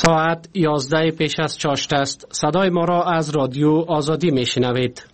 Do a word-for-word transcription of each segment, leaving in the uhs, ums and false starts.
ساعت یازده پیش از چاشت است. صدای ما را از رادیو آزادی می شنوید.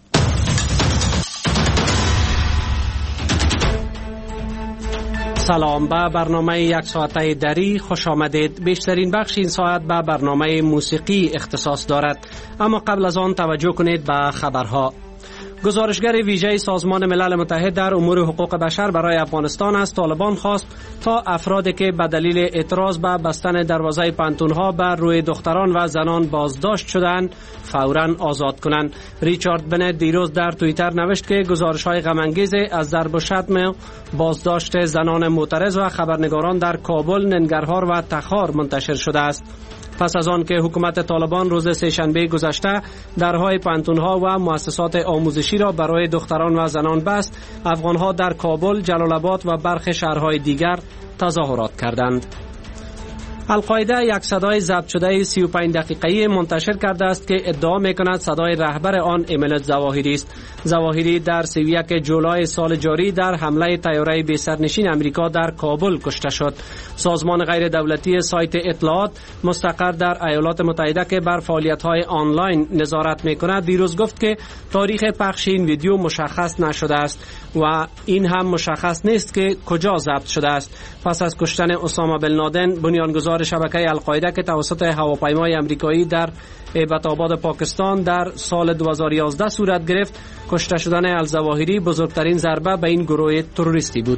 سلام، به برنامه یک ساعته دری خوش آمدید. بیشترین بخش این ساعت به برنامه موسیقی اختصاص دارد، اما قبل از آن توجه کنید به خبرها. گزارشگر ویژه سازمان ملل متحد در امور حقوق بشر برای افغانستان از طالبان خواست تا افرادی که به دلیل اعتراض به بستن دروازه پانتون‌ها بر روی دختران و زنان بازداشت شدند فوراً آزاد کنند. ریچارد بنت دیروز در توییتر نوشت که گزارش‌های غم‌انگیز از ضرب و شتم، بازداشت زنان معترض و خبرنگاران در کابل، ننگرهار و تخار منتشر شده است. پس از آن که حکومت طالبان روز سه‌شنبه گذشته درهای پانتون‌ها و مؤسسات آموزشی را برای دختران و زنان بست، افغان‌ها در کابل، جلال آباد و برخی شهرهای دیگر تظاهرات کردند. القاعده یک صدای ضبط شده سی و پنج دقیقه‌ای منتشر کرده است که ادعا می‌کند صدای رهبر آن امیلت ظواهری است. ظواهری در سی و یک جولای سال جاری در حمله طیاره بی سرنشین امریکا در کابل کشته شد. سازمان غیر دولتی سایت اطلاعات مستقر در ایالات متحده که بر فعالیت‌های آنلاین نظارت می‌کند دیروز گفت که تاریخ پخش این ویدیو مشخص نشده است و این هم مشخص نیست که کجا ضبط شده است. پس از کشتن اسامه بن لادن، بنیانگذار شبکه القاعده که توسط هواپیمای امریکایی در هیبت‌آباد پاکستان در سال دو هزار و یازده صورت گرفت، کشته شدن الظواهری بزرگترین ضربه به این گروه تروریستی بود.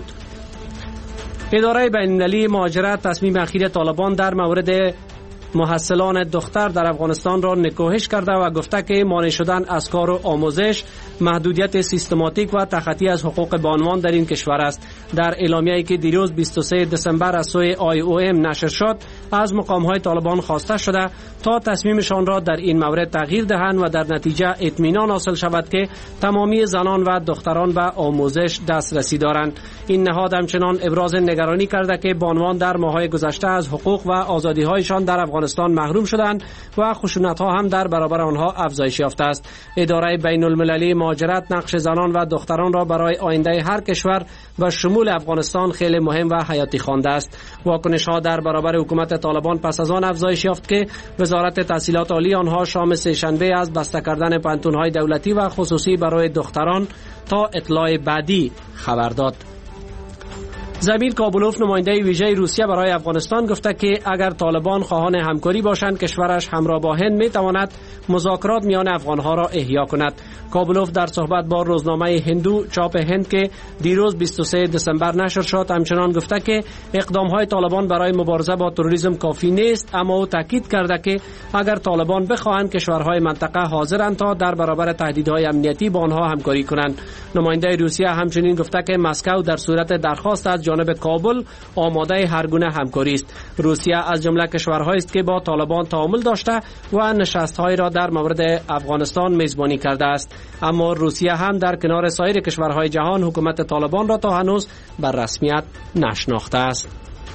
اداره بین‌المللی مهاجرت تصمیم اخیر طالبان در مورد محصلان دختر در افغانستان را نکوهش کرده و گفته که مانع شدن از کار و آموزش محدودیت سیستماتیک و تخطی از حقوق بانوان در این کشور است. در اعلامیه‌ای که دیروز بیست و سوم دسامبر از سوی آی او ام نشر شد، از مقام‌های طالبان خواسته شده تا تصمیمشان را در این مورد تغییر دهند و در نتیجه اطمینان حاصل شود که تمامی زنان و دختران به آموزش دسترسی دارند. این نهاد همچنان ابراز نگرانی کرده که بانوان در ماه‌های گذشته از حقوق و آزادی‌هایشان در افغانستان محروم شدند و خشونت‌ها هم در برابر آنها افزایش یافته است. اداره بین‌المللی مهاجرت نقش زنان و دختران را برای آینده هر کشور و شمول افغانستان خیلی مهم و حیاتی خوانده است. واکنش‌ها در برابر حکومت طالبان پس از آن افزایش یافت که وزارت تحصیلات عالی آنها شام سه‌شنبه از بسته کردن پانتون‌های دولتی و خصوصی برای دختران تا اطلاع بعدی خبر داد. زمیر کابولوف، نماینده ویژه روسیه برای افغانستان، گفته که اگر طالبان خواهان همکاری باشند، کشورش همراه با هند می تواند مذاکرات میان افغانها را احیا کند. کابولوف در صحبت با روزنامه هندو چاپ هند که دیروز بیست و سوم دسامبر نشر شد همچنان گفته که اقدام‌های طالبان برای مبارزه با تروریسم کافی نیست، اما او تاکید کرده که اگر طالبان بخواهند کشورهای منطقه حاضرند تا در برابر تهدیدهای امنیتی با آنها همکاری کنند. نماینده روسیه همچنین گفته که مسکو در صورت درخواست از جانب کابل آماده هر گونه همکاری است. روسیه از جمله کشورهایی است که با طالبان تعامل داشته و نشست‌های را در مورد افغانستان میزبانی کرده است، اما روسیه هم در کنار سایر کشورهای جهان حکومت طالبان را تا هنوز بر رسمیت نشناخته است.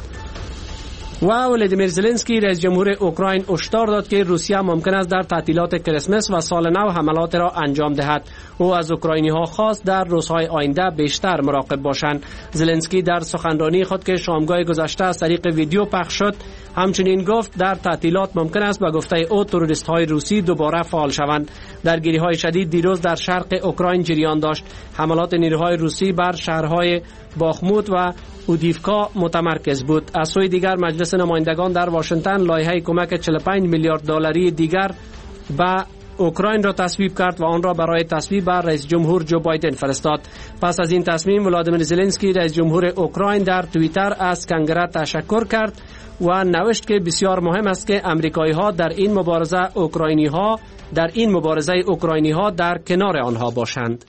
و ولادیمیر زلنسکی رئیس جمهور اوکراین هشدار داد که روسیه ممکن است در تعطیلات کریسمس و سال نو حملات را انجام دهد. او از اوکراینی‌ها خواست در روزهای آینده بیشتر مراقب باشند. زلنسکی در سخنرانی خود که شامگاه گذشته از طریق ویدیو پخش شد همچنین گفت در تعطیلات ممکن است به گفته او تروریست‌های روسی دوباره فعال شوند. درگیری‌های شدید دیروز در شرق اوکراین جریان داشت. حملات نیروهای روسی بر شهرهای باخموت و اودیفکا متمرکز بود. از سوی دیگر مجلس نمایندگان در واشنگتن لایحه کمک چهل و پنج میلیارد دلاری دیگر به اوکراین را تصویب کرد و آن را برای تصویب بر رئیس جمهور جو بایدن فرستاد. پس از این تصمیم ولادیمیر زلنسکی رئیس جمهور اوکراین در توییتر از کنگره تشکر کرد و نوشت که بسیار مهم است که امریکایی‌ها در این مبارزه اوکراینی‌ها در این مبارزه اوکراینی‌ها در کنار آنها باشند.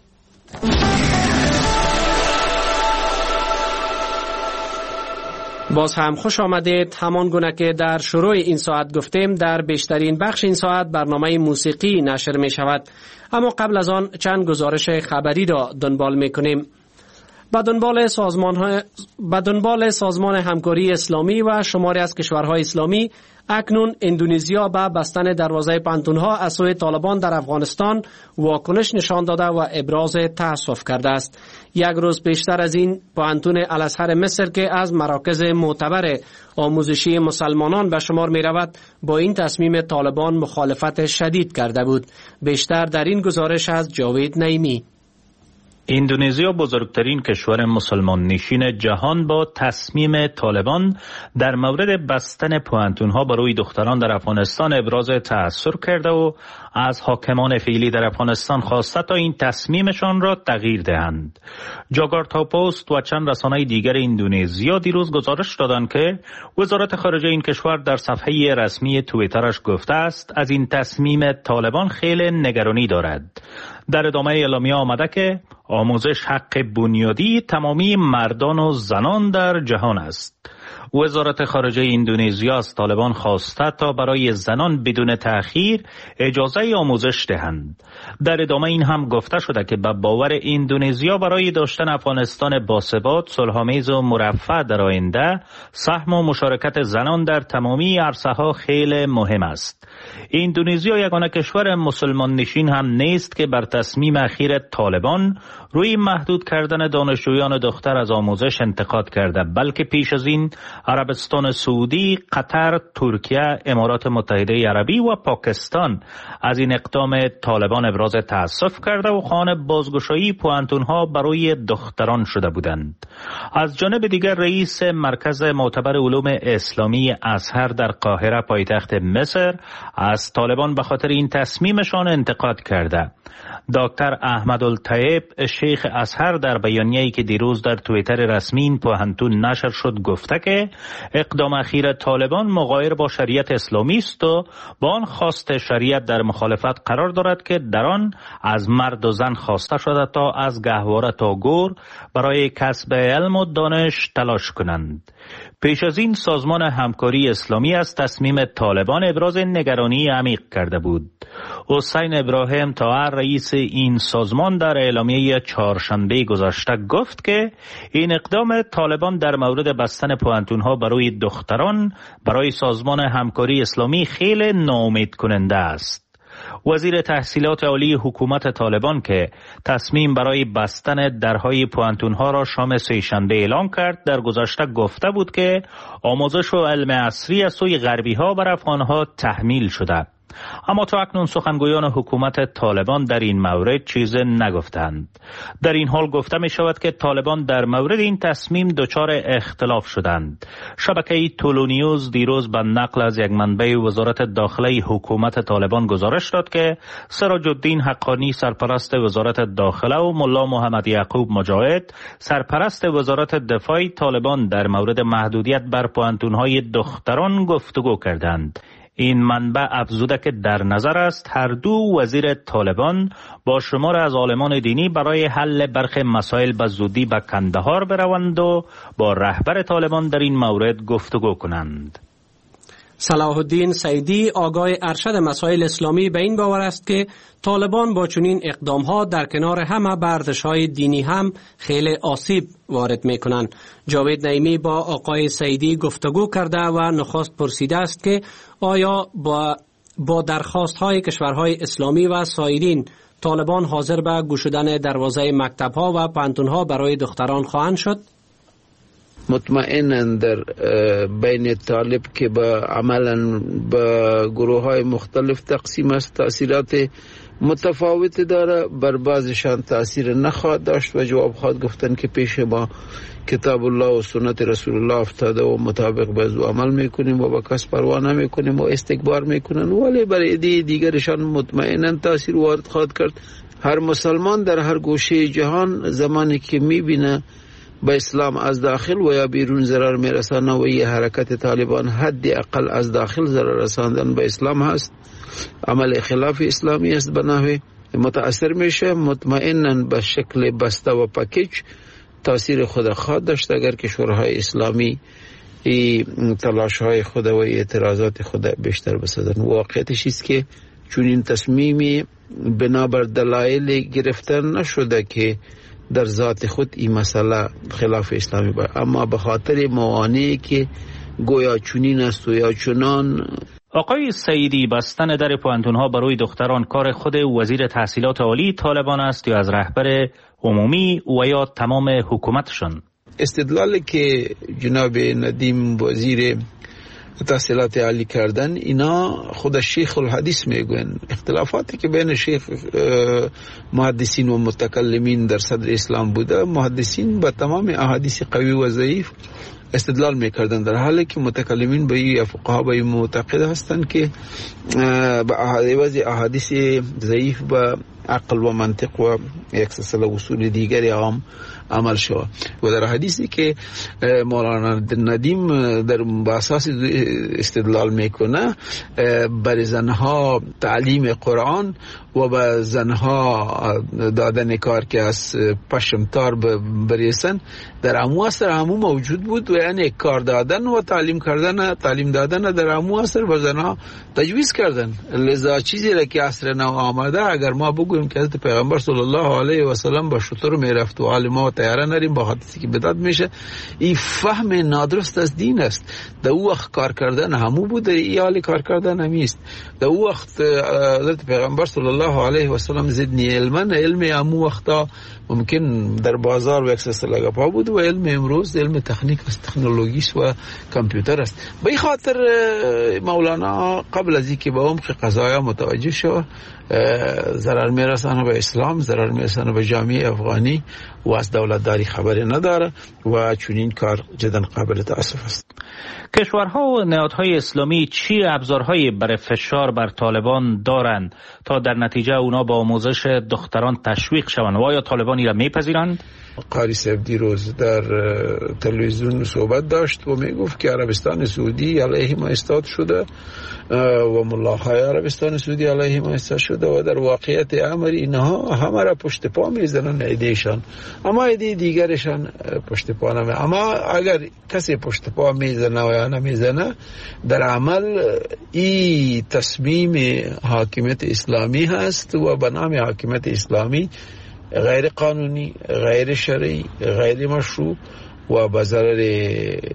باز هم خوش آمدید. همان گونه که در شروع این ساعت گفتیم در بیشترین بخش این ساعت برنامه موسیقی نشر می شود، اما قبل از آن چند گزارش خبری را دنبال می کنیم. به دنبال سازمان به دنبال سازمان همکاری اسلامی و شماری از کشورهای اسلامی اکنون اندونزیا به بستن دروازه پانتونها از سوی طالبان در افغانستان واکنش نشان داده و ابراز تأسف کرده است. یک روز پیشتر از این پانتون الازهر مصر که از مراکز معتبر آموزشی مسلمانان به شمار می رود با این تصمیم طالبان مخالفت شدید کرده بود. بیشتر در این گزارش از جاوید نعیمی. اندونزیا بزرگترین کشور مسلمان نشین جهان با تصمیم طالبان در مورد بستن پوانتونها برای دختران در افغانستان ابراز تأثر کرده و از حاکمان فعلی در افغانستان خواسته تا این تصمیمشان را تغییر دهند. جاکارتا پست و چند رسانه دیگر اندونزیا دیروز گزارش دادند که وزارت خارجه این کشور در صفحه رسمی توییترش گفته است از این تصمیم طالبان خیلی نگرانی دارد. در ادامه اعلامیه آمده که آموزش حق بنیادی تمامی مردان و زنان در جهان است. وزارت خارجه اندونزیا از طالبان خواسته تا برای زنان بدون تأخیر اجازه آموزش دهند. در ادامه این هم گفته شده که به باور اندونزیا برای داشتن افغانستان باثبات، صلح‌آمیز و مرفه در آینده سهم و مشارکت زنان در تمامی عرصه‌ها خیلی مهم است. اندونزیا یگانه کشور مسلمان نشین هم نیست که بر تصمیم اخیر طالبان روی محدود کردن دانشجویان دختر از آموزش انتقاد کرده، بلکه پیش از این عربستان سعودی، قطر، ترکیه، امارات متحده عربی و پاکستان از این اقدام طالبان ابراز تأسف کرده و خواهان بازگشایی پوانتونها برای دختران شده بودند. از جانب دیگر رئیس مرکز معتبر علوم اسلامی ازهر در قاهره پایتخت مصر از طالبان به خاطر این تصمیمشان انتقاد کرده. دکتر احمدالطیب شیخ ازهر در بیانیه‌ای که دیروز در توییتر رسمی این پوهنتون نشر شد گفته که اقدام اخیر طالبان مغایر با شریعت اسلامی است و با آن خواست شریعت در مخالفت قرار دارد که در آن از مرد و زن خواسته شده تا از گهواره تا گور برای کسب علم و دانش تلاش کنند. پیش از این سازمان همکاری اسلامی از تصمیم طالبان ابراز نگرانی عمیق کرده بود. حسین ابراهیم طاهر رئیس این سازمان در اعلامیه چهارشنبه گذشته گفت که این اقدام طالبان در مورد بستن پوانتونها برای دختران برای سازمان همکاری اسلامی خیلی ناامید کننده است. وزیر تحصیلات عالی حکومت طالبان که تصمیم برای بستن درهای پوانتونها را شام سه‌شنبه اعلام کرد در گذشته گفته بود که آموزش و علم عصری از سوی غربی‌ها بر افغان‌ها تحمیل شده. اما تا اکنون سخنگویان حکومت طالبان در این مورد چیز نگفتند. در این حال گفته می شود که طالبان در مورد این تصمیم دچار اختلاف شدند. شبکه تولونیوز دیروز به نقل از یک منبع وزارت داخله حکومت طالبان گزارش داد که سراج الدین حقانی سرپرست وزارت داخله و ملا محمد یعقوب مجاهد سرپرست وزارت دفاع طالبان در مورد محدودیت بر پوانتونهای دختران گفتگو کردند. این منبع افزوده که در نظر است هر دو وزیر طالبان با شمار از عالمان دینی برای حل برخی مسائل به زودی به کندهار بروند و با رهبر طالبان در این مورد گفتگو کنند. صلاح الدین سیدی آگاه ارشد مسائل اسلامی به این باور است که طالبان با چنین اقدامها در کنار همه ارزش‌های دینی هم خیلی آسیب وارد می‌کنند. جاوید نعیمی با آقای سیدی گفتگو کرده و نخست پرسیده است که آیا با با درخواست‌های کشورهای اسلامی و سایرین طالبان حاضر به گشودن دروازه مکتب‌ها و پانتون‌ها برای دختران خواهند شد؟ مطمئناً در بین طالب که با عملاً با گروه های مختلف تقسیم است تأثیرات متفاوت داره، بر بعضشان تأثیر نخواهد داشت و جواب خواهد گفتن که پیش ما کتاب الله و سنت رسول الله افتاده و مطابق به او عمل میکنیم و با کس پروا نمیکنیم و استکبار میکنن، ولی برای دی دیگرشان مطمئناً تأثیر وارد خواهد کرد. هر مسلمان در هر گوشه جهان زمانی که میبینه به اسلام از داخل و یا بیرون ضرر میرسانه و یه حرکت طالبان حد اقل از داخل ضرر رساندن به اسلام هست، عمل خلاف اسلامی است، به نحوی متاثر میشه. مطمئناً به شکل بسته و پکیج تاثیر خود خواهد داشت اگر کشورهای اسلامی این تلاش های خود و اعتراضات خود بیشتر بسازن. واقعیتش است که چون این تصمیمی بنابر دلایل گرفتن نشده که در ذات خود این مسئله خلاف اسلامی بود، اما به خاطر موانعی که گویا چنین است و یا چنان. آقای سعیدی، بستن در پوهنتون‌ها برای دختران کار خود وزیر تحصیلات عالی طالبان است یا از رهبر عمومی و یا تمام حکومتشان؟ استدلالی که جناب ندیم وزیر تحصیلات عالی کردن، اینا خود شیخ الحدیث میگوین. اختلافاتی که بین شیخ محدثین و متکلمین در صدر اسلام بوده، محدثین با تمام احادیث قوی و ضعیف استدلال میکردن، در حالی که متکلمین به این فقها به این معتقد هستند که با احادیث ضعیف با عقل و منطق و یک سلسله اصول دیگری عام عمل شود. و در حدیثی که مولانا ندیم در اساس استدلال میکنه، بر زنها تعلیم قرآن و به زنها دادن کار که از پشمتار بریسن در امو اثر همو موجود بود، و یعنی کار دادن و تعلیم کردن تعلیم دادن در امو اثر به زنها تجویز کردن. لذا چیزی را که عصر نو آمده، اگر ما بگویم که حضرت پیغمبر صلی الله علیه و سلم با شتر میرفت و عالما و تیاره نریم با حدیثی که بدعت میشه، این فهم نادرست از دین است. در او وقت کار کردن همو بود، این حال کار کردن همیست. در او وقت حضرت پیغمبر صلی الله علیه و سلم زدنی علما، علم همو وقتا ممکن در بازار و یک سلسله گپا بود، و علم امروز علم تکنیک است، تکنولوژی و کامپیوتر است. به این خاطر مولانا قبل از اینکه به عمق قضایا متوجه شود، ضرر میرسانه به اسلام، ضرر میرسانه به جامعه افغانی و از دولتداری خبری نداره، و چنین کار جدا قابل تأسف است. کشورها و نهادهای اسلامی چی ابزارهایی برای فشار بر طالبان دارند تا در نتیجه اونا با آموزش دختران تشویق شوند؟ و آیا طالبانی را میپذیرند؟ قاری صاحب دیروز در تلویزیون صحبت داشت و میگفت که عربستان سعودی علیه ما استاد شده و ملاهای عربستان سعودی علیه ما استاد شده، و در واقعیت امر اینها همه را پشت پا میزنن ایدهشان، اما ایده دیگرشان پشت پا نمی. اما اگر کسی پشت پا میزنه و یا نمیزنه، در عمل این تصمیم حاکمیت اسلامی هست و به نام حاکمیت اسلامی غیر قانونی، غیر شرعی، غیر مشروع و به ضرر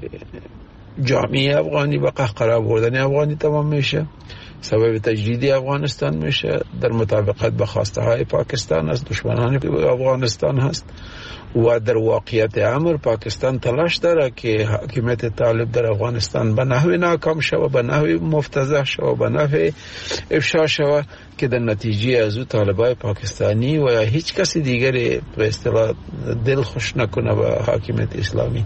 جامعه افغانی و قهقرا بردن افغانی تمام میشه، سبب تجدید افغانستان میشه، در مطابقت به خواسته های پاکستان است، دشمنان افغانستان هست. و در واقعیت امر پاکستان تلاش داره که حاکمیت طالب در افغانستان به نحوی ناکام شود، به نحوی مفتضح شود، به نحوی افشا شود که در نتیجه از او طالبای پاکستانی و یا هیچ کسی دیگری به اصطلاح دل خوش نکنه به حاکمیت اسلامی.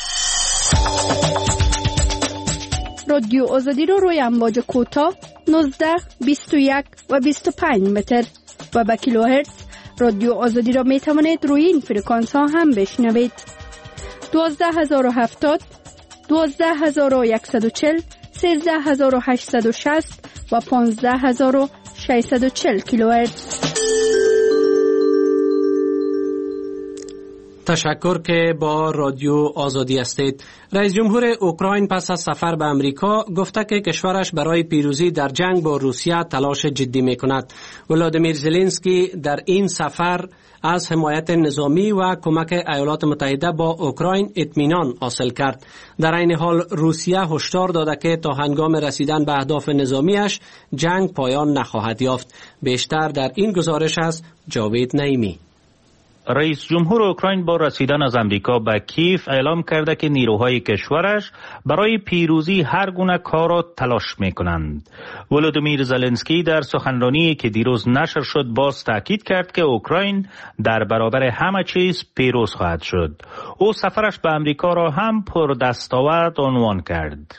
رادیو آزادی رو روی امواج کوتاه نوزده، بیست و یک و بیست و پنج متر و با کیلوهرتز رادیو آزادی را می توانید روی این فرکانس ها هم بشنوید. دوازده هزار و هفتاد، دوازده هزار و صد و چهل، سیزده هزار و هشتصد و شصت و پانزده هزار و ششصد و چهل کیلوهرتز. تشکر که با رادیو آزادی هستید. رئیس جمهور اوکراین پس از سفر به امریکا گفته که کشورش برای پیروزی در جنگ با روسیه تلاش جدی می کند. ولادیمیر زلنسکی در این سفر از حمایت نظامی و کمک ایالات متحده با اوکراین اطمینان حاصل کرد. در این حال روسیه هشدار داده که تا هنگام رسیدن به اهداف نظامیش جنگ پایان نخواهد یافت. بیشتر در این گزارش از جاوید نعیمی. رئیس جمهور اوکراین با رسیدن از امریکا به کیف اعلام کرده که نیروهای کشورش برای پیروزی هر گونه کار را تلاش می کنند. ولادیمیر زلنسکی در سخنرانی که دیروز نشر شد باز تاکید کرد که اوکراین در برابر همه چیز پیروز خواهد شد. او سفرش به امریکا را هم پر دستاورد عنوان کرد.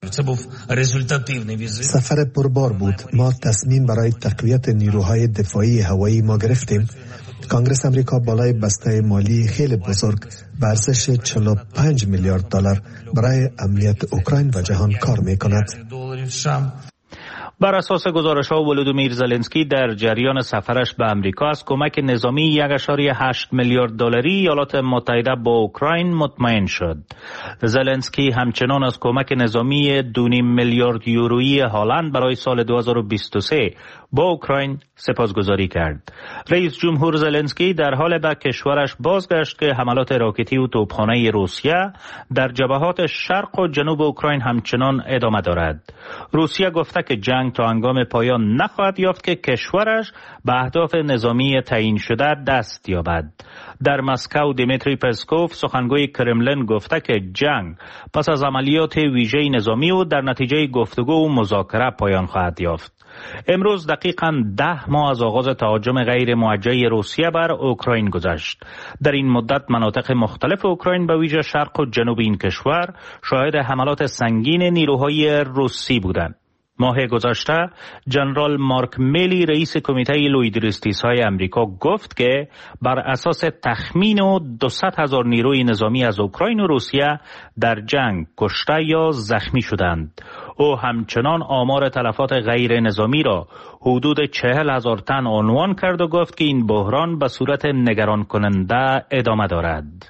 سفر پربار بود. ما تصمیم برای تقویت نیروهای دفاعی هوایی ما گرفتیم. کانگرس امریکا بالای بسته مالی خیلی بزرگ به ارزش چهل و پنج میلیارد دلار برای امنیت اوکراین و جهان کار می کند. بر اساس گزارش‌ها ولودیمیر زلنسکی در جریان سفرش به امریکا از کمک نظامی یک ممیز هشت میلیارد دلاری ایالات متحده با اوکراین مطمئن شد. زلنسکی همچنان از کمک نظامی دو نیم میلیارد یورویی هلند برای سال دو هزار و بیست و سه با اوکراین سپاسگزاری کرد. رئیس جمهور زلنسکی در حال به کشورش بازگشت که حملات راکتی و توپخانه روسیه در جبهات شرق و جنوب اوکراین همچنان ادامه دارد. روسیه گفته که جنگ تا هنگام پایان نخواهد یافت که کشورش به اهداف نظامی تعیین شده دست یابد. در مسکو دیمیتری پسکوف سخنگوی کرملین گفته که جنگ پس از عملیات ویژه نظامی و در نتیجه گفتگو و مذاکره پایان خواهد یافت. امروز دقیقاً ده ماه از آغاز تهاجم غیر موجه روسیه بر اوکراین گذشت. در این مدت مناطق مختلف اوکراین به ویژه شرق و جنوب این کشور شاهد حملات سنگین نیروهای روسی بودند. ماه گذشته جنرال مارک میلی رئیس کمیته لویدریستیس‌های امریکا گفت که بر اساس تخمین و دویست هزار نیروی نظامی از اوکراین و روسیه در جنگ کشته یا زخمی شدند. او همچنان آمار تلفات غیر نظامی را حدود چهل هزار تن عنوان کرد و گفت که این بحران به صورت نگران کننده ادامه دارد.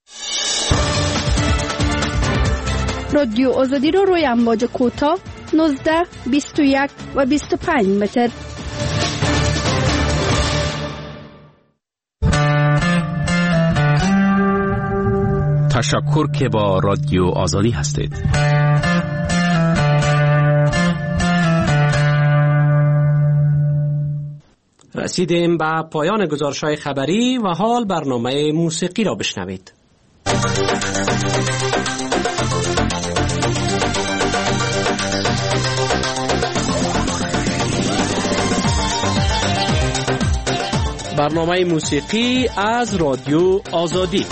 رادیو آزادی رو روی امواج کوتاه نوزده، بیست و یک و بیست و پنج متر. تشکر که با رادیو آزادی هستید. رسیدیم به پایان گزارش‌های خبری و حال برنامه موسیقی را بشنوید. برنامه موسیقی از رادیو آزادی.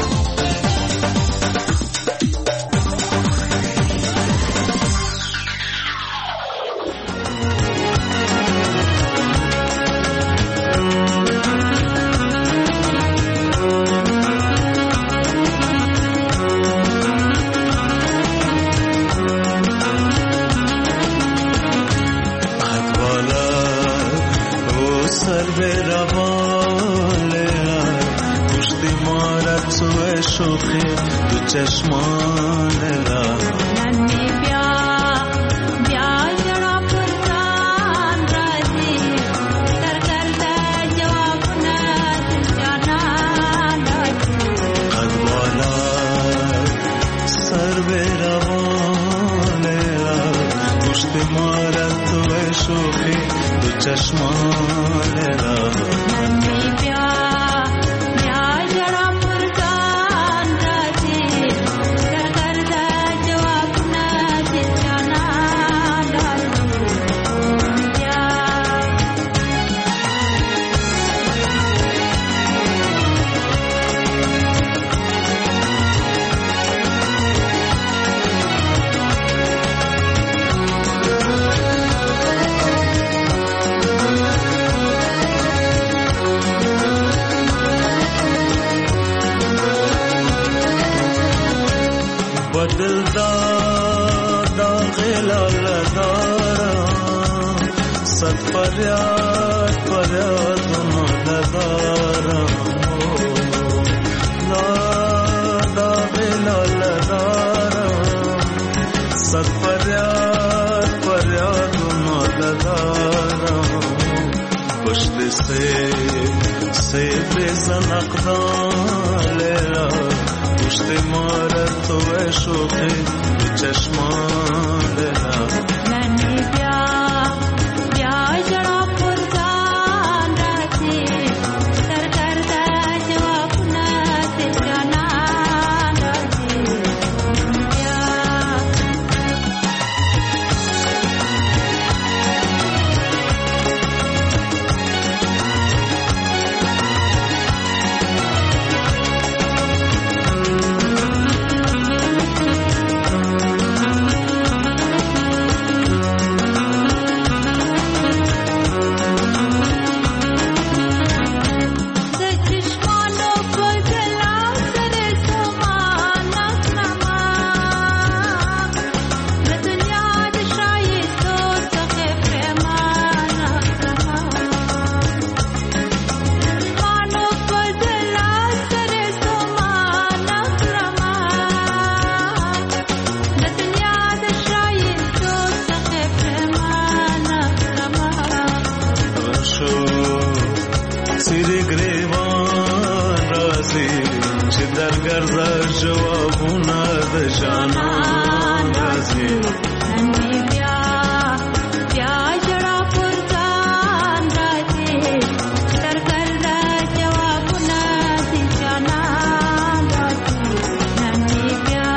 جانان رازی ننی بیا بیا جڑا پرزان رازی در کر جواب نازی جانان رازی ننی بیا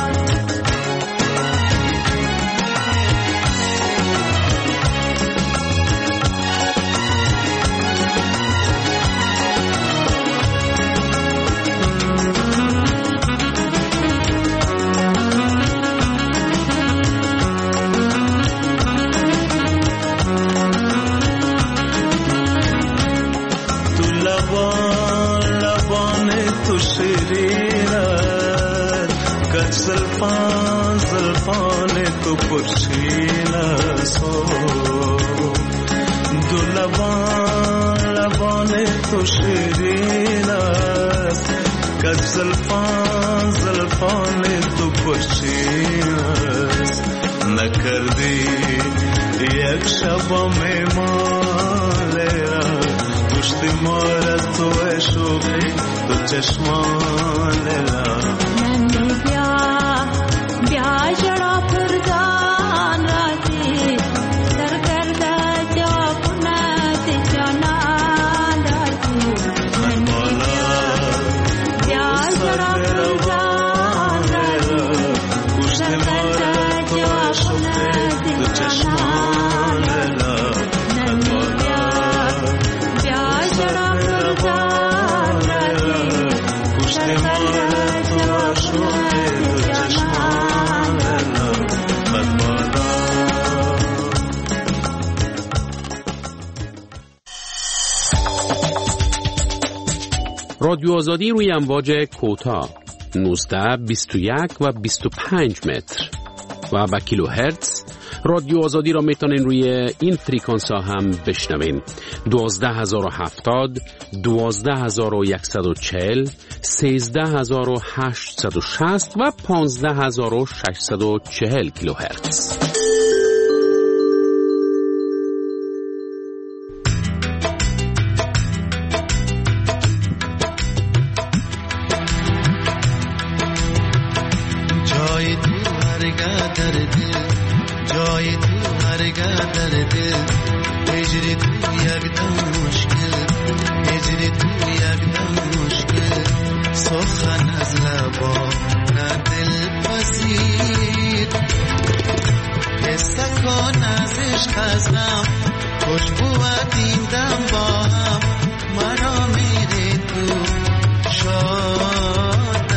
زلفان زلفان تو پرشین سو دو لبان لبان تو شیرین است کج زلفان زلفان تو پرشین است نکردی یک شب میمان را پشت مار از تو عشقی تو چشمان را بیا جڑا پرزان رازی در کرده جواب نازی جانان رازی من بیا جڑا پرزان رازی در کرده جواب نازی جانان رازی بیا بیا جڑا پرزان رازی در کرده جواب نازی جانان رادیو آزادی روی امواج کوتاه نوزده بیست و یک و بیست و پنج متر و با کیلو هرتز. رادیو آزادی را میتونین روی این فریکانس ها هم بشنوین: دوازده هزار و هفتاد، دوازده هزار و صد و چهل، سیزده هزار و هشتصد و شصت و پانزده هزار و ششصد و چهل کیلو هرتز. جای تو هرگاه در دل، جای تو هرگاه در دل، هجری تو یک دم مشکل، هجری تو یک دم مشکل، سخن از لبا نه دل پذیر، قصه کن از عشق از غم، خوشبوت این دم با هم، مرا میری تو شاد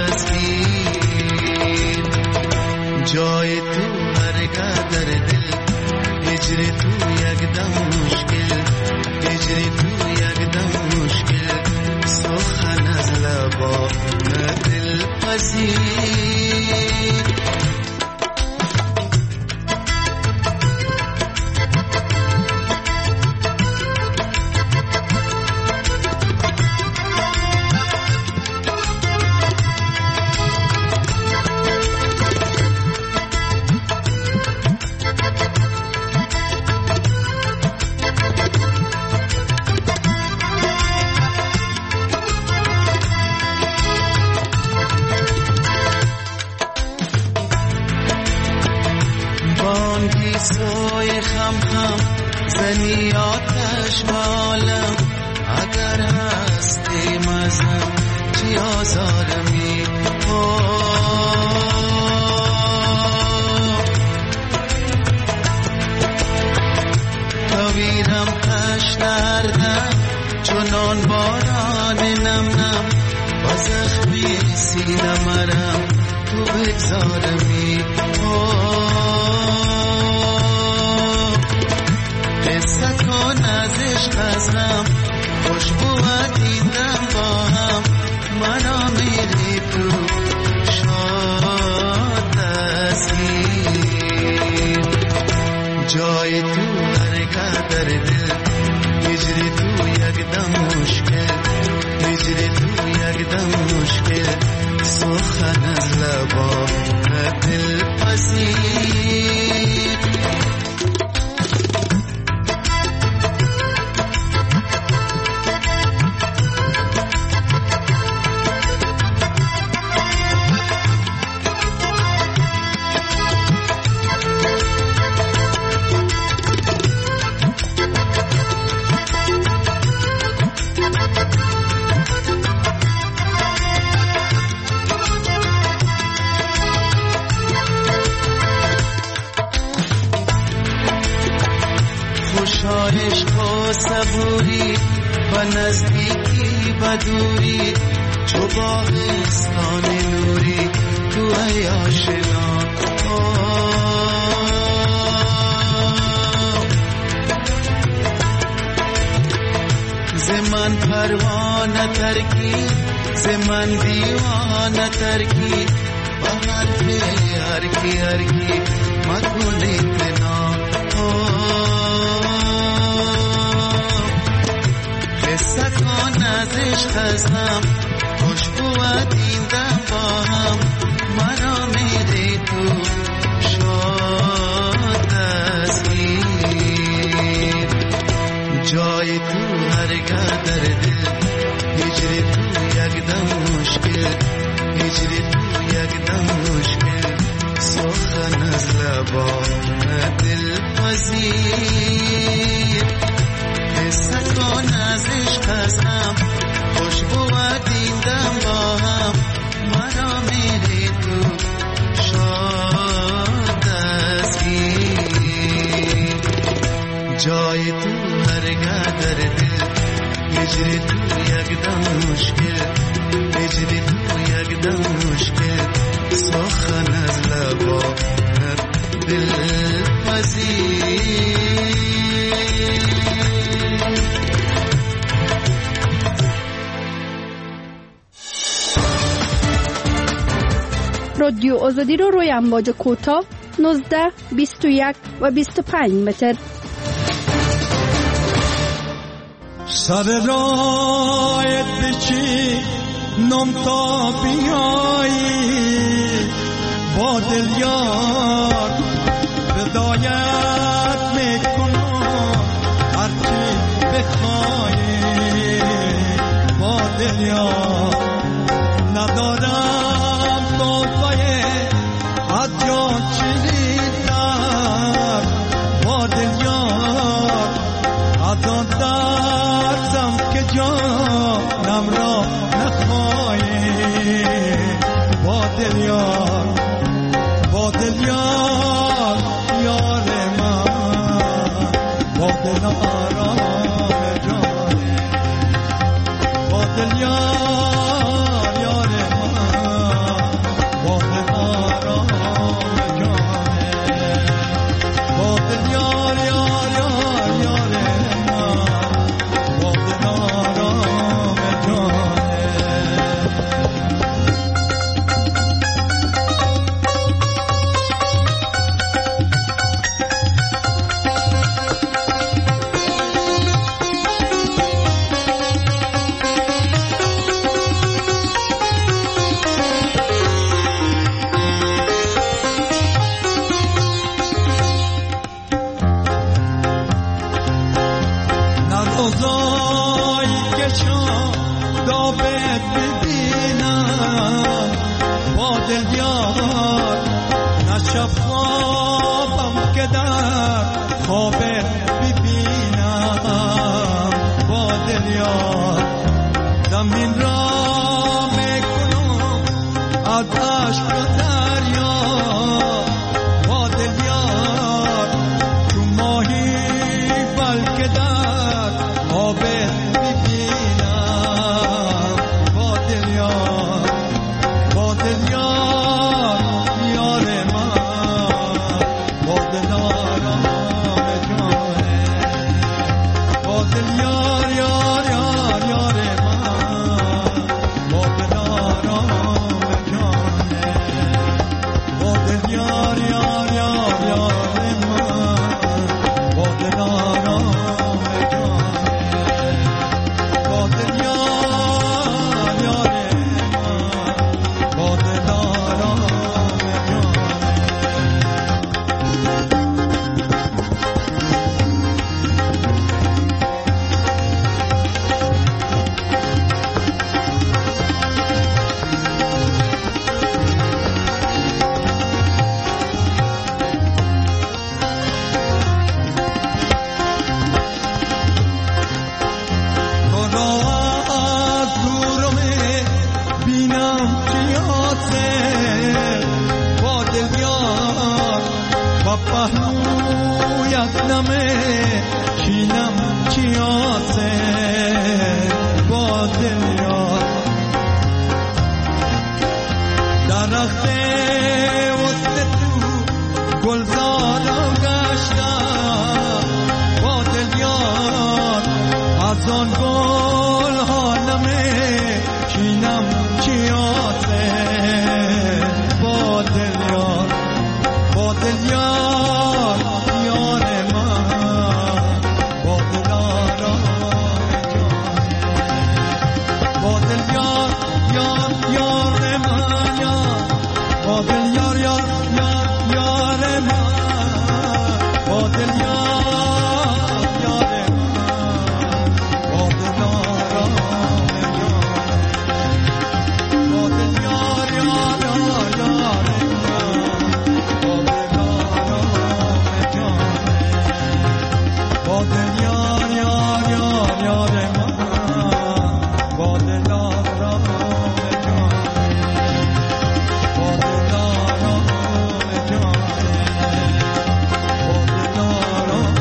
تصویر. جای تو هرگاه در دل، هجری تو یک دم مشکل، هجری تو یک دم مشکل، سخن از لبا نه دل پذیر. سوی خم خم زنی آتش بالم، اگر هستی مزم چی آزارمی، کویرم تشنردم چنان باران نم نم، با زخمی سینه مرم تو بگذارمی. قصه کن از عشق از غم، خوشبوت این دم با هم، مرا میری تو شاد تصویر. جای تو هرگاه در دل، هجری تو یک دم مشکل، هجری تو یک دم مشکل، سخن از لبا نه دل پذیر. گشایش و صبوری و نزدیکی و دوری چو باغستان نوری تو ای آشنا زمن پروانه ترکی زمن دیوانه ترکی و حرف هرکی هرکی مکنی تنا قصه کن ازش خزم خوشبو و دیندم با هم مرا میری تو شاد دستگیر جای تو هرگاه در دل هجری تو یک دم مشکل هجری تو یک دم مشکل سخن از لبان دل پذیر قصه کن ازش قسم خوشبو و دیندم با هم مرا میری تو شاد دستگیر جای تو هرگاه در دل هجری تو یک دم مشکل هجری تو یک دم مشکل سخن از لبان دل پذیر رادیو آزادی رو روی امواج کوتاه نوزده بیست و یک و بیست و پنج متر. سر رایت بچی نم تا بیایی با دل یار بدایت میکنم هرچی بخوایی با دل یار ندارم توفایه از جان چیزیدم با دل یار از آن درزم که جانم را نخواهی با دل یار با دل یار یار من با دل آرام جانه با دل یار یار من با دل آرام جانه با دل یار یار یار یار من با دل آرام جانه روزایی که شام دابت ببینم با دل یار نشب خوابم که در خوابت ببینم با دل یار زمین را میکنم از عشق و دریا با دل یار تو ماهی بلکه در آبت ببینم با دل یار با دل یار یار من با دل آرام جان شینم چیاسه با دل یار درخت وسط تو گلزارم گشتم با دل یار از آن گل ها نمیشینم چیاسه با دل یار با دل یار یار من با دل آرام جان با دل یار یار یار من یار با دل یار یار یار یار من با دل یار یار من با دل آرام جان با دل یار یار یار یار با دل یار یار یار یار من با دل آرام جان با دل آرام جان با دل آرام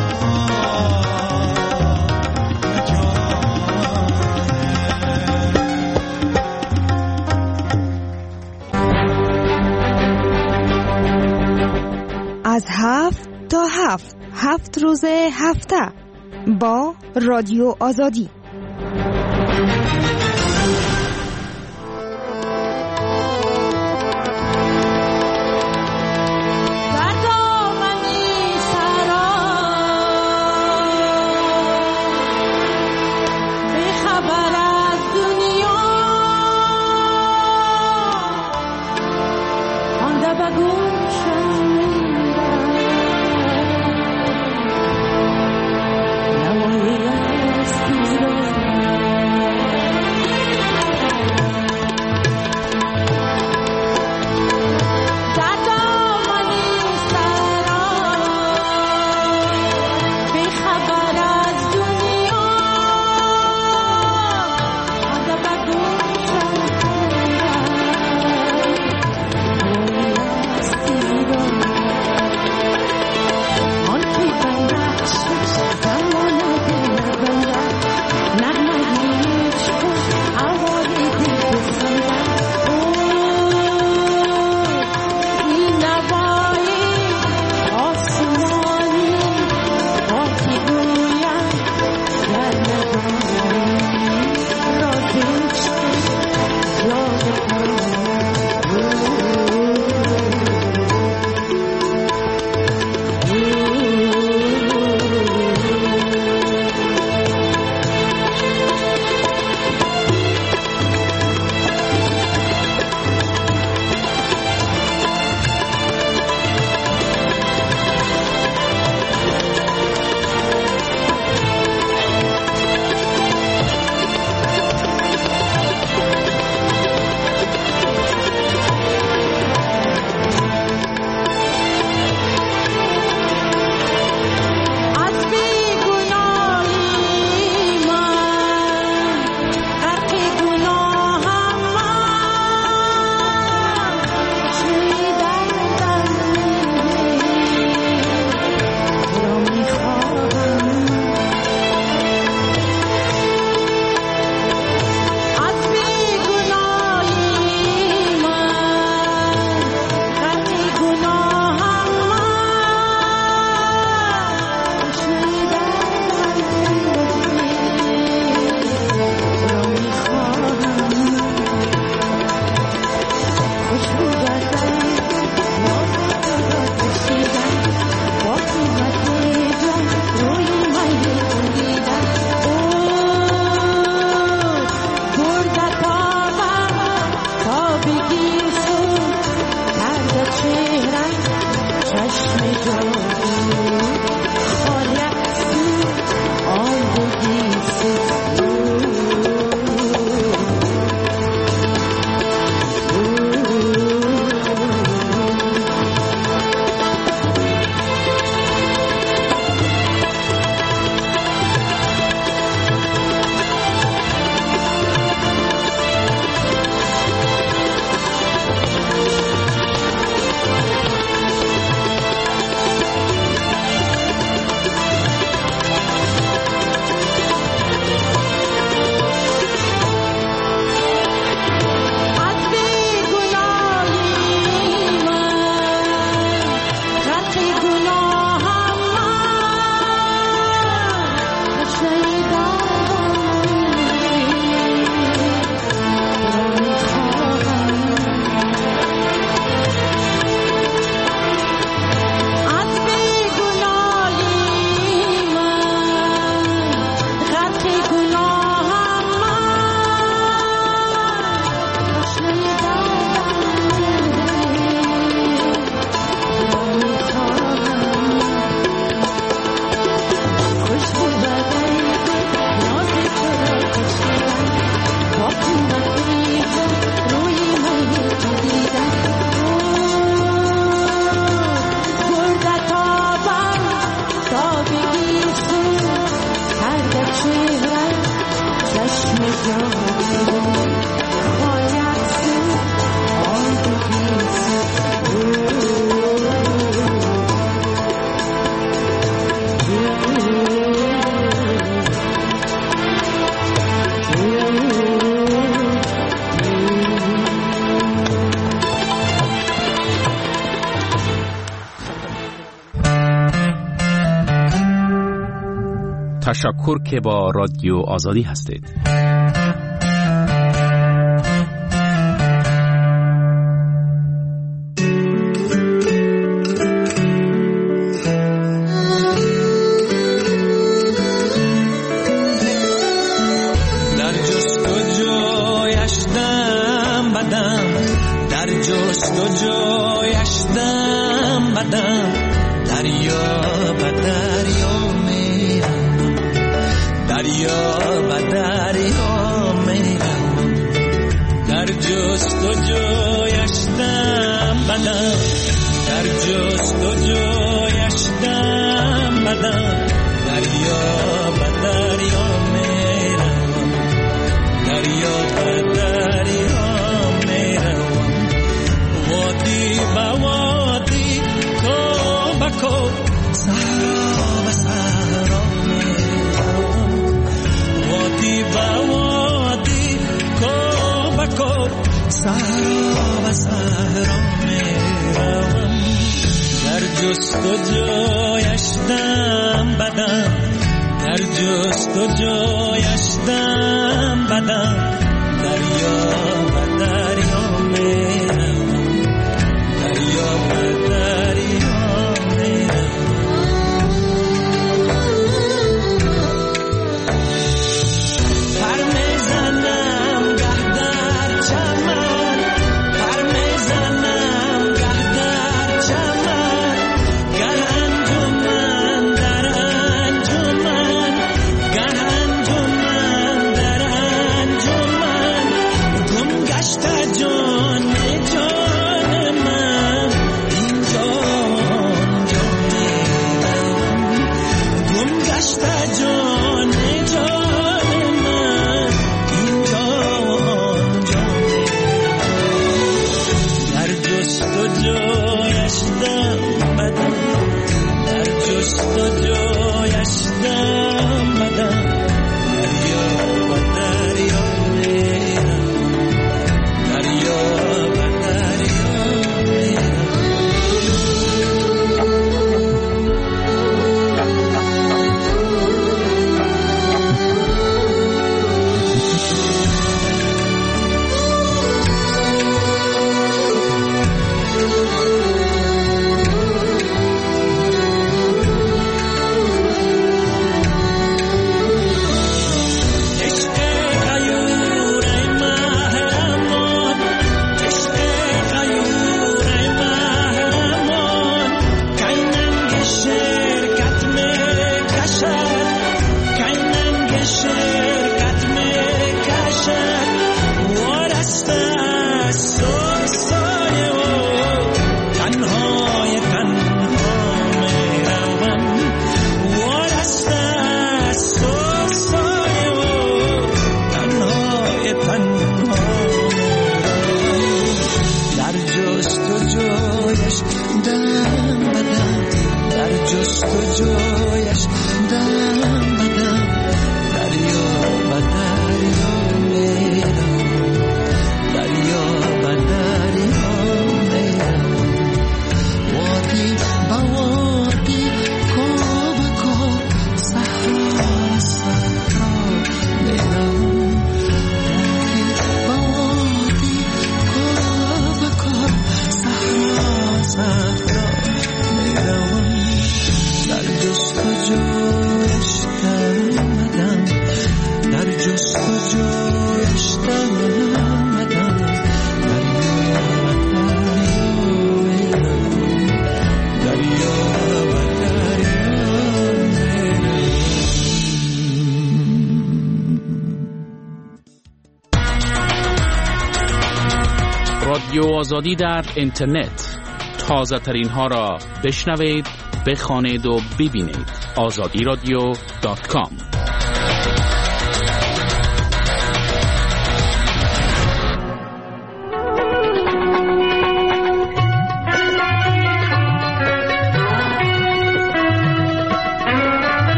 جان از هفت تا هفت هفت روز هفته با رادیو آزادی. Zero تشکر که با رادیو آزادی هستید. رادیو آزادی در اینترنت، تازه ترین ها را بشنوید، بخوانید و ببینید. آزادی رادیو دات کام.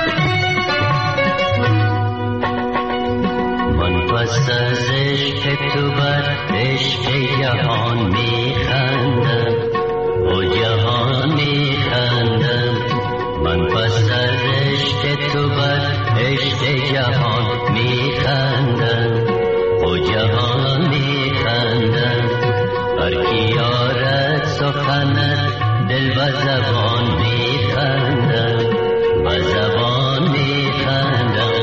پس از عشق تو بر عشق جهان میخندم، او جهان میخندم. من پس از عشق تو بر عشق جهان میخندم، او جهان میخندم. هر کی یارد سخنت دل و زبان میخندم، و زبان میخندم.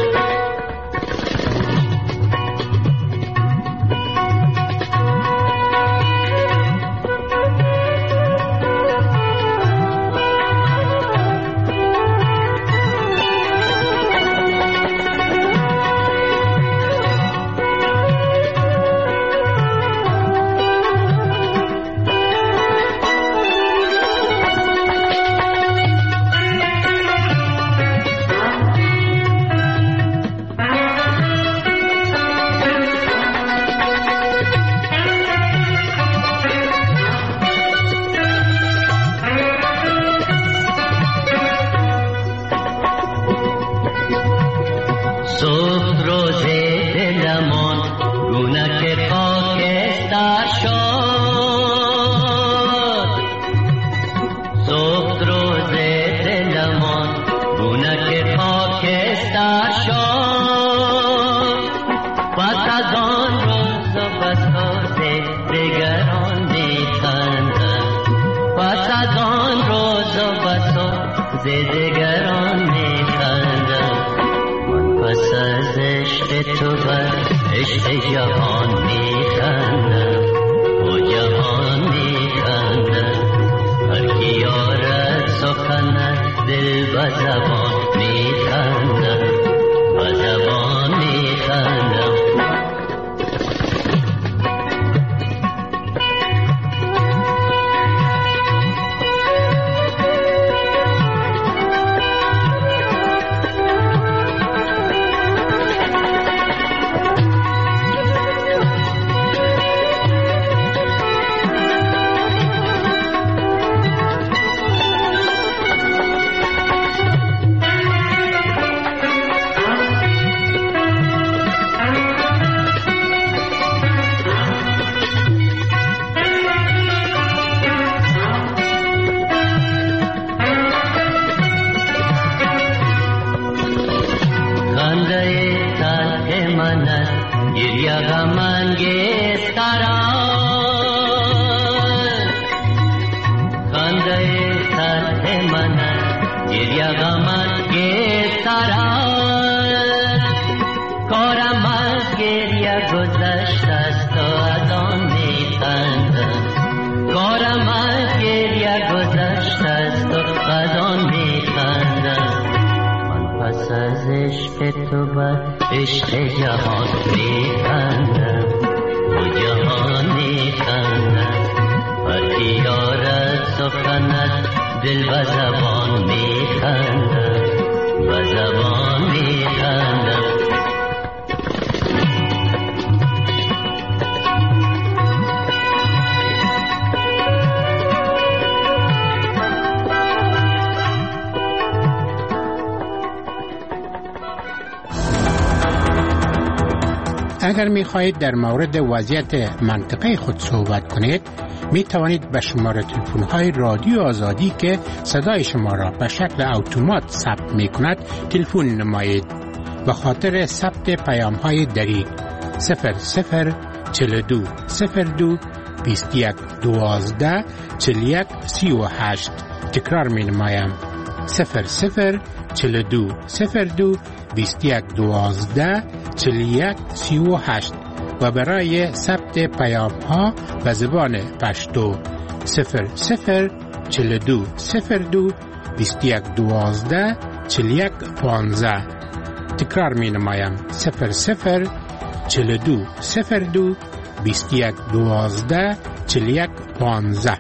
اگر می خواهید در مورد وضعیت منطقه خود صحبت کنید، می توانید به شماره تلفن های رادیو آزادی که صدای شما را به شکل اتومات ثبت می کند تلفن نمایید. به خاطر ثبت پیام های دریغ صفر صفر چهل و دو صفر دو بیست و یک دوازده چهل و یک سی و هشت. تکرار می نمایم صفر صفر چهل و دو صفر دو بیست و یک دوازده چهل و یک سی و هشت و برای ثبت پیام ها به زبان پشتو صفر صفر چهل و دو صفر دو بیست و یک دوازده چهل و یک پانزده. تکرار می نمایم صفر صفر چهل و دو صفر دو بیست و یک دوازده چهل و یک پانزده.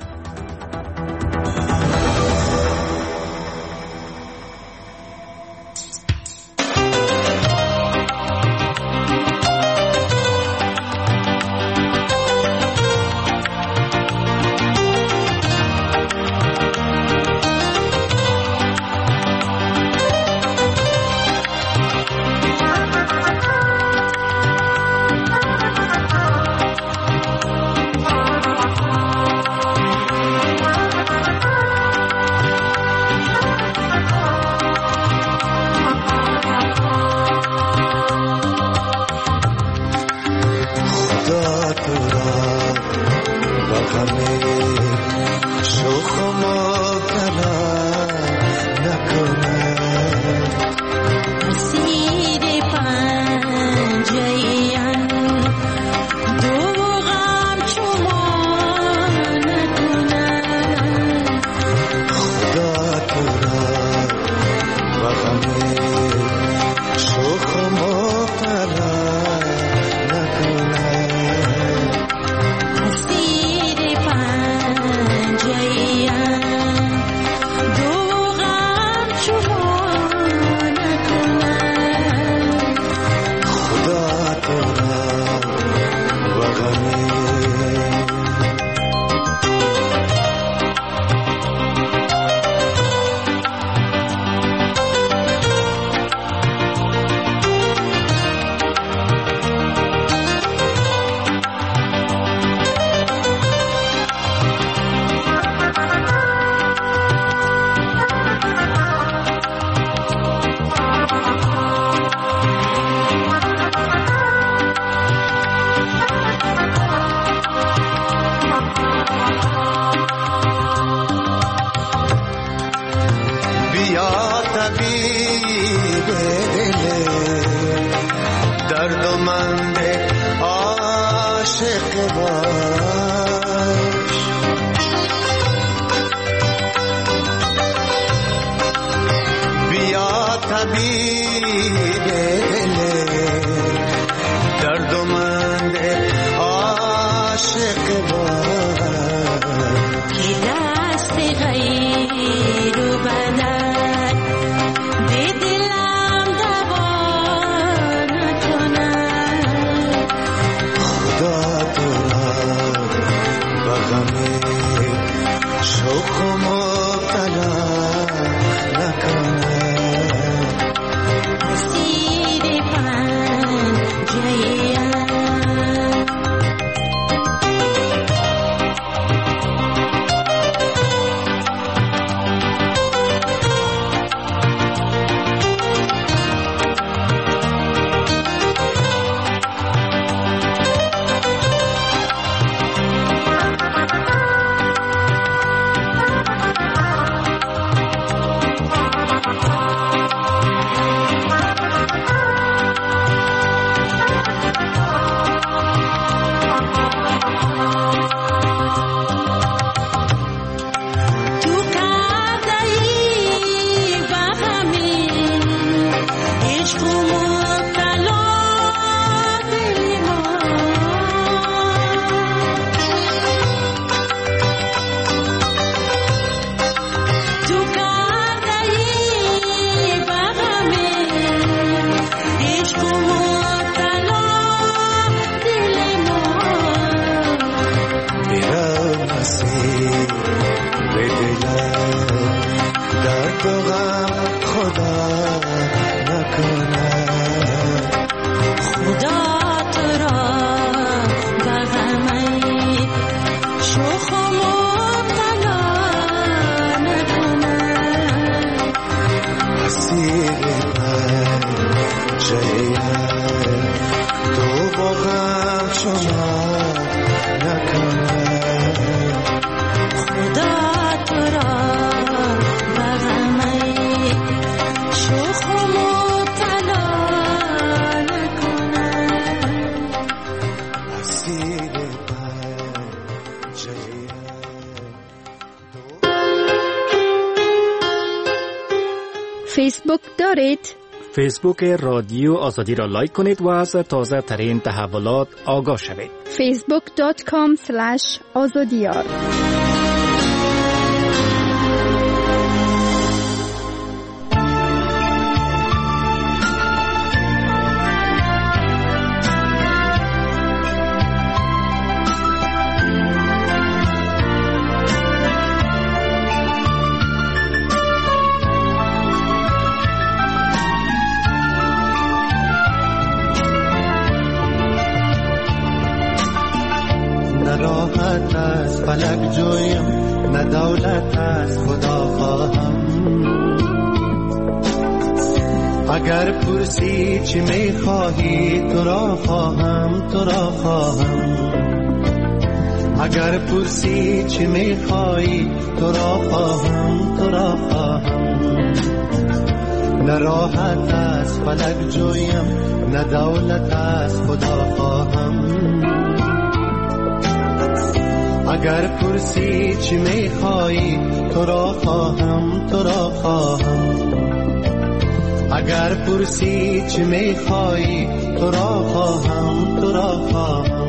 غم شوخ و مبتلا نکنه اسیر پنجه‌ایم دو غم شما نکنه خدا تو را و غم شوخ و مبتلا نکنه اسیر پنجه‌ایم دو غم شما نکنه خدا تو را و غم بیا طبیب دل درد و مند عاشق باش بیا طبیب دل درد و مند عاشق باش که دست غیر و بدن به دلم دوا نکنه خدا تو را و غم شوق و مبتلا نکنه اسیر پنجه‌ایم تو کرده‌ای به همین عشق و مبتلا دل ما تو کرده‌ای به همین عشق و مبتلا دل ما میرم مسیر به دلم درد و غم خدا نکنه خدا تو را به غم شوخ و مبتلا نکنه اسیر پنجه‌ایم تو با غم شما نکنه خدا تو را به غم شوخ و مبتلا نکنه اسیر پنجه‌ایم فیسبوک دارید؟ فیسبوک رادیو آزادی را لایک کنید و از تازه ترین تحولات آگاه شوید. فیسبوک دات کام سلش آزادیار. راحت از فلک جویم، نه دولت از خدا خواهم. اگر پرسی چی میخواهی تو را خواهم، تو را خواهم. اگر پرسی چی میخوایی تو را خواهم تو را خواهم نه راحت از فلک جویم نه دولت از خدا خواهم اگر پرسی چی میخوایی تو را خواهم تو را خواهم اگر پرسی چی میخوایی تو را خواهم تو را خواهم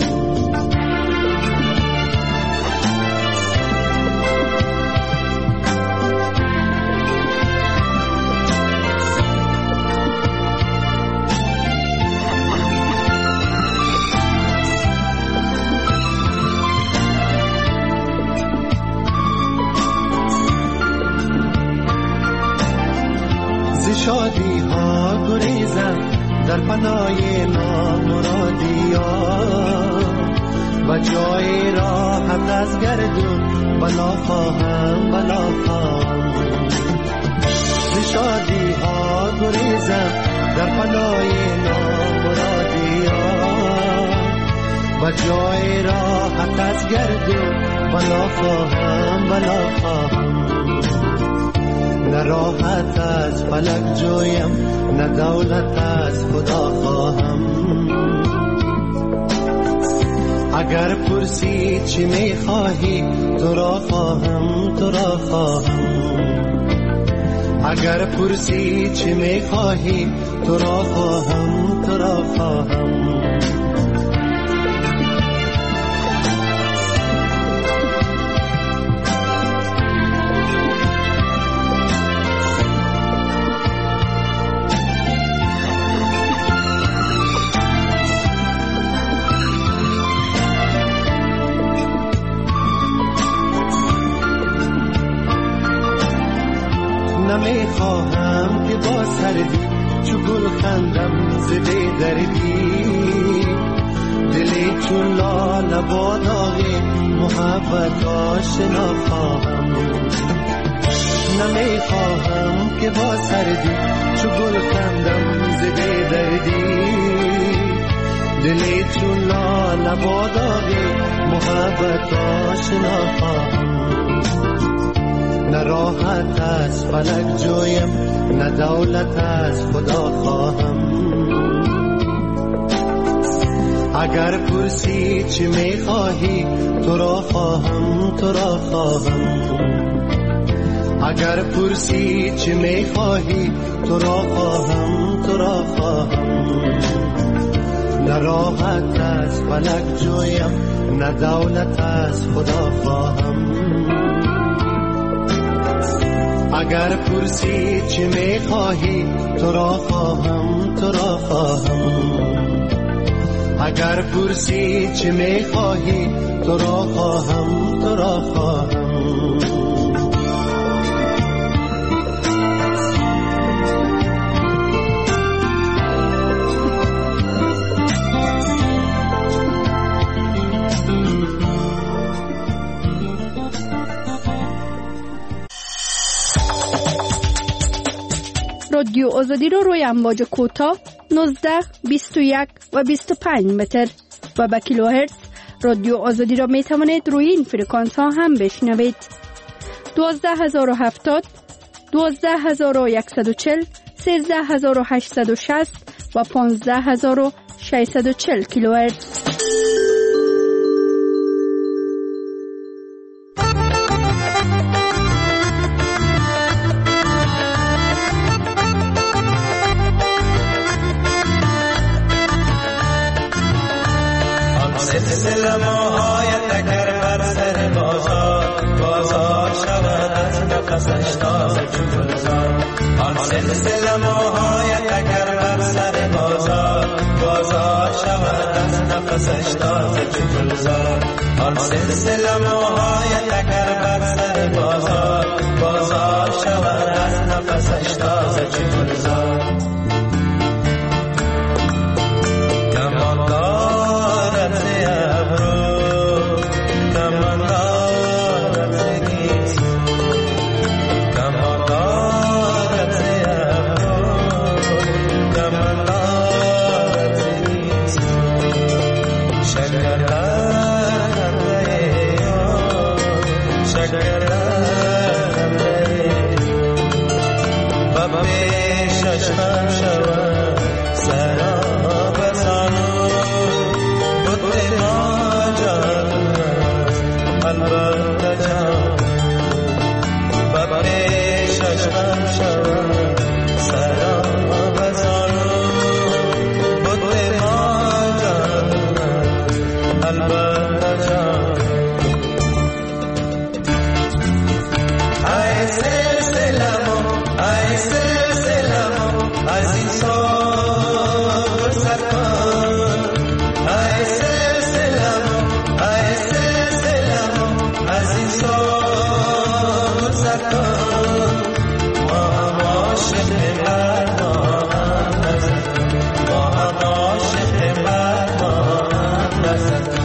شادی ها گریزم در پناه نامرادی ها و جای راحت از گردون بلا خواهم بلا خواهم ز شادی ها گریزم در پناه نامرادی ها و جای راحت از گردون بلا خواهم بلا خواهم نه راحت از فلک جویم نه دولت از خدا خواهم اگر پرسی چی میخواهی تو را خواهم تو را خواهم اگر پرسی چی میخواهی تو را خواهم تو را خواهم نمیخواهم که با سردی چو گل خندم زده دردی دلی چون لاله با داغی محبت آشنا خواهم نمیخواهم که با سردی چو گل خندم زده دردی دلی چون لاله با داغی محبت آشنا خواهم نه راحت از فلک جویم نه دولت از خدا خواهم اگر پرسی چی میخواهی تو را خواهم تو را خواهم اگر پرسی چی میخواهی تو را خواهم تو را خواهم نه راحت از فلک جویم نه دولت از خدا خواهم اگر پرسی چی میخواهی تو را خواهم تو را خواهم اگر پرسی چی میخواهی تو را خواهم تو را خواهم رادیو آزادی رو روی امواج کوتاه نوزده بیست و یک و بیست و پنج متر و با کیلوهرتز رادیو آزادی را می توانید روی این فرکانس ها هم بشنوید. دوازده هزار و هفتاد، دوازده هزار و صد و چهل، سیزده هزار و هشتصد و شصت و پانزده هزار و ششصد و چهل کیلوهرتز. سلسله موهای تکر بر سر بازار بازار شود از نفسش تازه چو گلزار آن سلسله موهای تکر بر سر بازار بازار شود از نفسش تازه چو گلزار آن سلسله موهای تکر بر سر بازار بازار شود از نفسش تازه چو گلزار چشمم شود سرا بزانو بود ما جان البته جان باب چشمم شود سرا بزانو بود ما جان البته جان ای سلسلمو ای سلسلمو از این سال سرکن ای سلسلمو ای سلسلمو از این سال سرکن ما هم عاشق مرد ما هم نزد ما هم عاشق مرد ما هم نزد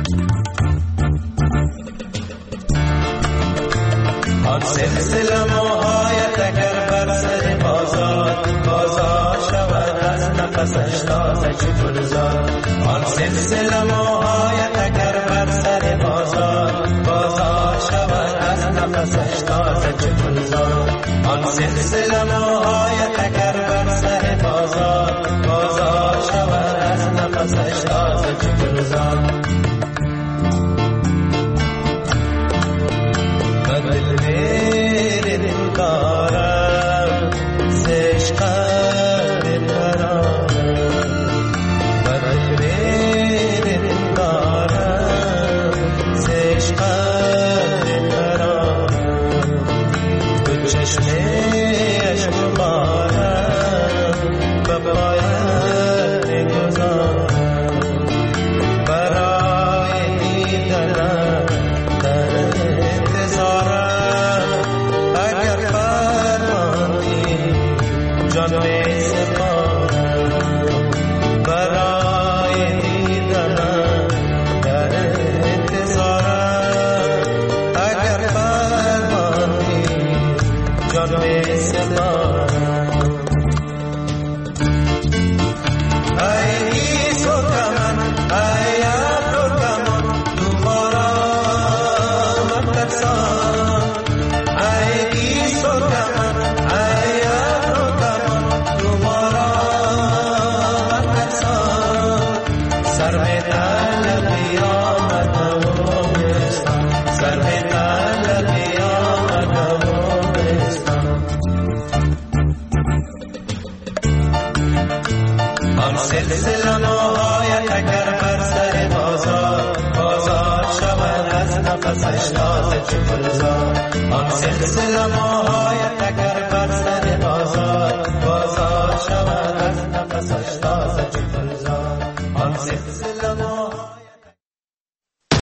آن سلسله موهایت اگر بر سر بازار بازار شود از نفسش تازه چو گلزار آن سلسله موهایت اگر بر سر بازار بازار شود از نفسش تازه چو گلزار آن سلسله موهایت اگر بر سر بازار بازار شود از نفسش تازه چو گلزار دارم زشقت برام بدرین دارم زشقت برام به چشمش بارم به پایت گذارم برای دیدنم در انتظارم جان می سپارم برای دیدنم در انتظارم اگر فرمانی جان می سپارم ای ایسو کمن ای ابرو کمن تو مارا من ترسان ای ایسو کمن ای سلسله موهایت اگر بر سر بازار بازار شود از نفسش تازه چو گلزار آن سلسله موهایت اگر بر سر